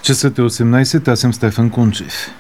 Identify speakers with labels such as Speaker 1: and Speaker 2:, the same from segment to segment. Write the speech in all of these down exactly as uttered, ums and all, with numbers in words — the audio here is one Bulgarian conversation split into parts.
Speaker 1: Часът е осемнайсет, аз съм Стефан Кунчев.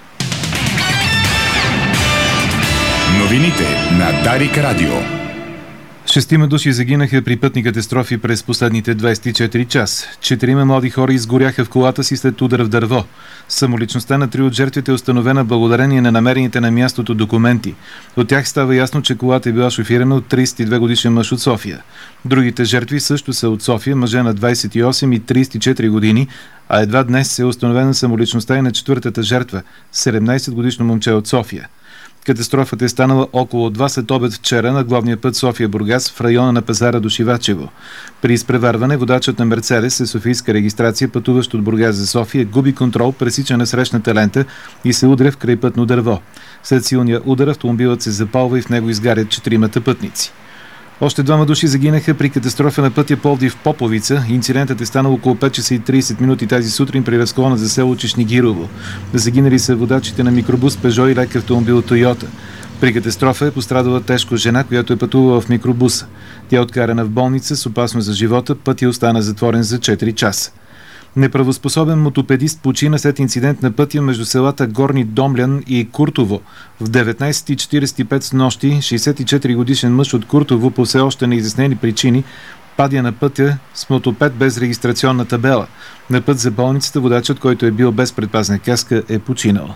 Speaker 2: Новините на Дарик Радио.
Speaker 1: Шестима души загинаха при пътни катастрофи през последните двайсет и четири часа. Четирима млади хора изгоряха в колата си след удар в дърво. Самоличността на три от жертвите е установена благодарение на намерените на мястото документи. От тях става ясно, че колата е била шофирана от трийсет и две годишен мъж от София. Другите жертви също са от София, мъже на двайсет и осем и трийсет и четири години, а едва днес е установена самоличността и на четвъртата жертва – седемнайсет годишно момче от София. Катастрофата е станала около два след обед вчера на главния път София-Бургас в района на пазара до Шивачево. При изпреварване водачът на Мерцедес със софийска регистрация, пътуващ от Бургас за София, губи контрол, пресича насрещната лента и се удря в крайпътно дърво. След силния удар автомобилът се запалва и в него изгарят четиримата пътници. Още двама души загинаха при катастрофа на пътя Пловдив-Поповица. Инцидентът е станал около пет часа и трийсет минути тази сутрин при разклона за село Чешнигирово. Загинали са водачите на микробус Пежо и лек автомобил Тойота. При катастрофа е пострадала тежко жена, която е пътувала в микробуса. Тя е откарана в болница с опасност за живота. Пътя остана затворен за четири часа. Неправоспособен мотопедист почина след инцидент на пътя между селата Горни Домлян и Куртово. В деветнайсет и четирийсет и пет с нощи шейсет и четири годишен мъж от Куртово по все още неизяснени причини падя на пътя с мотопед без регистрационна табела. На път за болницата водачът, който е бил без предпазна каска, е починал.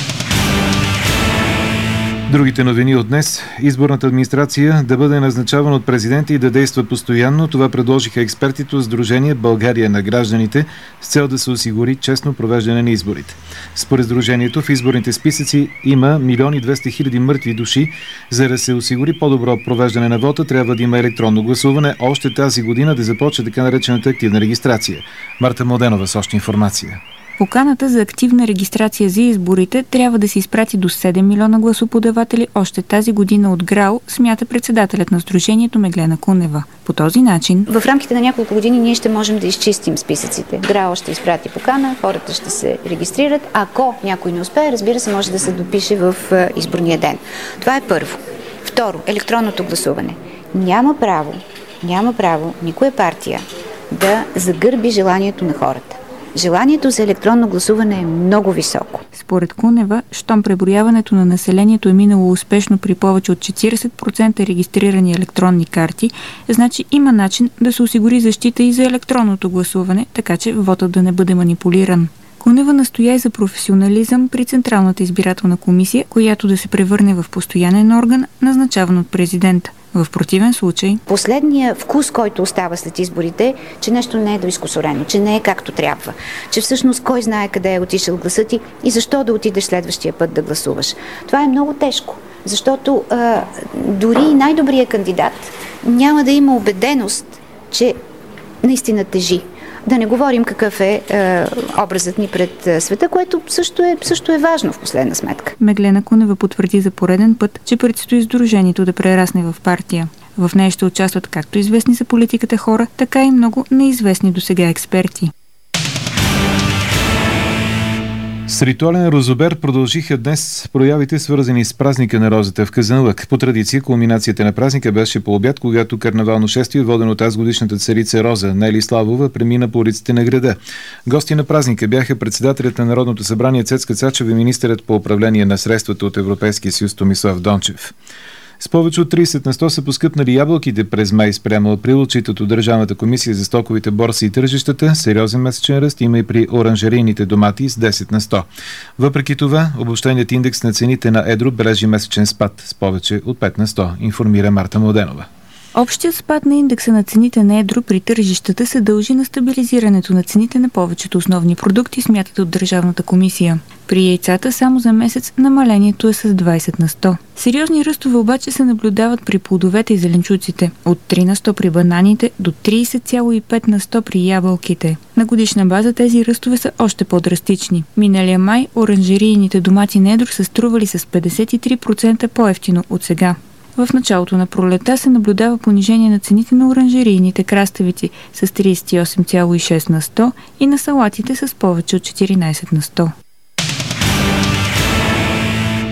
Speaker 1: Другите новини от днес. Изборната администрация да бъде назначавана от президента и да действа постоянно. Това предложиха експертите от Сдружение България на гражданите с цел да се осигури честно провеждане на изборите. Според Сдружението в изборните списъци има милион и двеста хиляди мъртви души. За да се осигури по-добро провеждане на вота, трябва да има електронно гласуване. Още тази година да започне така наречената активна регистрация. Марта Младенова с още информация.
Speaker 3: Поканата за активна регистрация за изборите трябва да се изпрати до седем милиона гласоподаватели още тази година от ГРАО, смята председателят на Сдружението Меглена Кунева. По този начин
Speaker 4: в рамките на няколко години ние ще можем да изчистим списъците. ГРАО ще изпрати покана, хората ще се регистрират. Ако някой не успее, разбира се, може да се допише в изборния ден. Това е първо. Второ, електронното гласуване. Няма право, няма право никоя партия да загърби желанието на хората. Желанието за електронно гласуване е много високо.
Speaker 3: Според Кунева, щом преброяването на населението е минало успешно при повече от четирийсет процента регистрирани електронни карти, значи има начин да се осигури защита и за електронното гласуване, така че вотът да не бъде манипулиран. Кунева настоя и за професионализъм при Централната избирателна комисия, която да се превърне в постоянен орган, назначаван от президента. В противен случай...
Speaker 4: Последният вкус, който остава след изборите, че нещо не е доизкусорено, че не е както трябва, че всъщност кой знае къде е отишъл гласът ти и защо да отидеш следващия път да гласуваш. Това е много тежко, защото а, дори и най-добрият кандидат няма да има убеденост, че наистина тежи. Да не говорим какъв е, е образът ни пред е, света, което също е, също е важно в последна сметка.
Speaker 3: Меглена Кунева потвърди за пореден път, че предстои Сдружението да прерасне в партия. В нея ще участват както известни за политиката хора, така и много неизвестни досега експерти.
Speaker 1: С ритуален розобер продължиха днес проявите, свързани с празника на розата в Казанлък. По традиция, кулминацията на празника беше по обяд, когато карнавално шествие, водено от тазгодишната царица Роза Нели Славова, премина по улиците на града. Гости на празника бяха председателят на Народното събрание Цецка Цачева и министърът по управление на средствата от Европейския съюз Томислав Дончев. С повече от трийсет на сто са поскъпнали ябълките през май спрямо април, отчитат от Държавната комисия за стоковите борси и тържищата. Сериозен месечен ръст има и при оранжерийните домати с десет на сто. Въпреки това, обобщеният индекс на цените на едро бележи месечен спад с повече от пет на сто, информира Марта Младенова.
Speaker 3: Общият спад на индекса на цените на едро при тържищата се дължи на стабилизирането на цените на повечето основни продукти, смятат от Държавната комисия. При яйцата само за месец намалението е с двайсет на сто. Сериозни ръстове обаче се наблюдават при плодовете и зеленчуците, от три на сто при бананите до трийсет цяло и пет на сто при ябълките. На годишна база тези ръстове са още по-драстични. Миналия май оранжерийните домати на едро са стрували с петдесет и три процента по-евтино от сега. В началото на пролета се наблюдава понижение на цените на оранжерийните краставици с трийсет и осем цяло и шест на сто и на салатите с повече от четиринайсет на сто.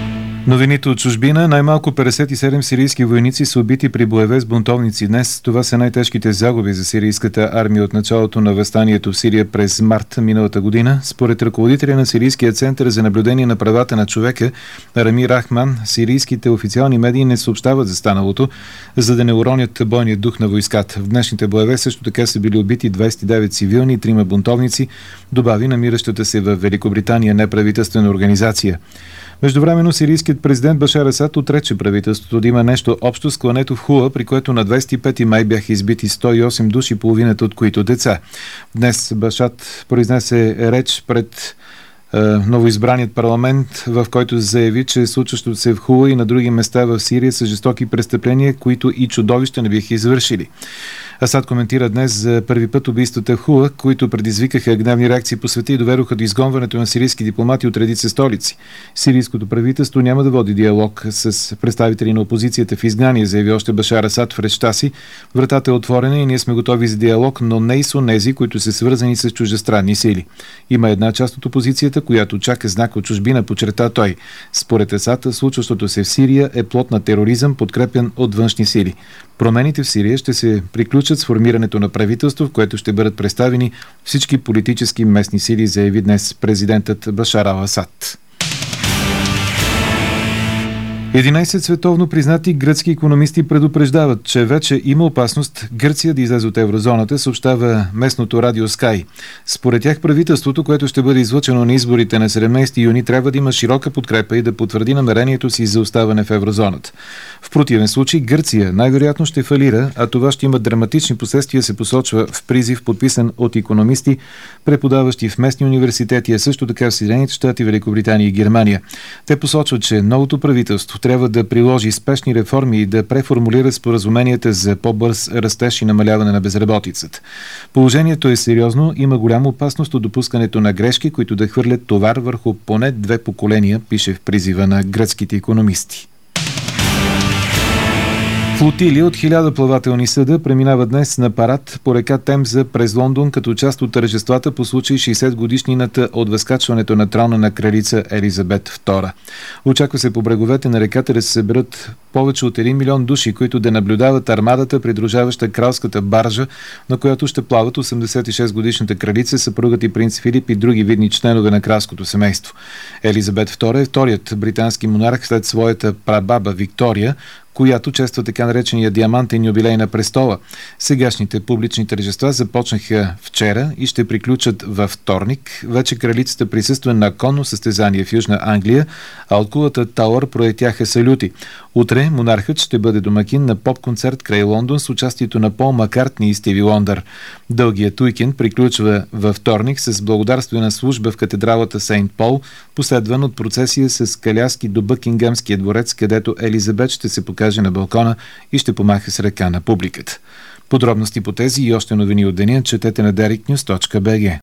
Speaker 1: Новините от чужбина. Най-малко петдесет и седем сирийски войници са убити при боеве с бунтовници днес. Това са най-тежките загуби за сирийската армия от началото на въстанието в Сирия през март миналата година. Според ръководителя на Сирийския център за наблюдение на правата на човека Рами Рахман, сирийските официални медии не съобщават за станалото, за да не уронят бойния дух на войската. В днешните боеве също така са били убити двадесет и девет цивилни и трима бунтовници, добави намиращата се в Великобритания неправителствена организация. Междувременно сирийският президент Башар Асад отрече правителството да има нещо общо с клането в Хула, при което на двадесет и пети май бяха избити сто и осем души, половината от които деца. Днес Башар произнесе реч пред е, новоизбраният парламент, в който заяви, че случващото се в Хула и на други места в Сирия са жестоки престъпления, които и чудовища не биха извършили. Асад коментира днес за първи път убийствата в Хула, които предизвикаха гневни реакции по света и доведоха до изгонването на сирийски дипломати от редица столици. Сирийското правителство няма да води диалог с представители на опозицията в изгнание, заяви още Башар Асад в речта си. Вратата е отворена и ние сме готови за диалог, но не и с онези, които са свързани с чуждестранни сили. Има една част от опозицията, която чака знак от чужбина, подчерта той. Според Асад, случващото се в Сирия е плод на тероризъм, подкрепен от външни сили. Промените в Сирия ще се приключат с формирането на правителство, в което ще бъдат представени всички политически местни сили, заяви днес президентът Башар ал-Асад. единадесет световно признати гръцки икономисти предупреждават, че вече има опасност Гърция да излезе от еврозоната, съобщава местното радио Sky. Според тях правителството, което ще бъде излъчено на изборите на седемнадесети юни, трябва да има широка подкрепа и да потвърди намерението си за оставане в еврозоната. В противен случай Гърция най-вероятно ще фалира, а това ще има драматични последствия, се посочва в призив, подписан от икономисти, преподаващи в местни университети, а също така в Съединените щати, Великобритания и Германия. Те посочват, че новото правителство трябва да приложи спешни реформи и да преформулира споразуменията за по-бърз растеж и намаляване на безработицата. Положението е сериозно, има голяма опасност от допускането на грешки, които да хвърлят товар върху поне две поколения, пише в призива на гръцките икономисти. Флотилия от хиляда плавателни съда преминава днес на парад по река Темза през Лондон като част от тържествата по случай шейсет годишнината от възкачването на трона на кралица Елизабет втора. Очаква се по бреговете на реката да се съберат повече от един милион души, които да наблюдават армадата, придружаваща кралската баржа, на която ще плават осемдесет и шест годишната кралица, съпругът и принц Филип и други видни членове на кралското семейство. Елизабет втора е вторият британски монарх след своята прабаба Виктория, която чества така наречения диамантен юбилей на престола. Сегашните публични тържества започнаха вчера и ще приключат във вторник. Вече кралицата присъства на конно състезание в Южна Англия, а от кулата Тауър пролетяха салюти. Утре монархът ще бъде домакин на поп-концерт край Лондон с участието на Пол Маккартни и Стиви Лондър. Дългият уикенд приключва във вторник с благодарствена служба в катедралата Сейнт Пол, последван от процесия с каляски до Бъкингамския дворец, където Елизабет ще се покаже на балкона и ще помаха с ръка на публиката. Подробности по тези и още новини от деня четете на дарик нюз точка би джи.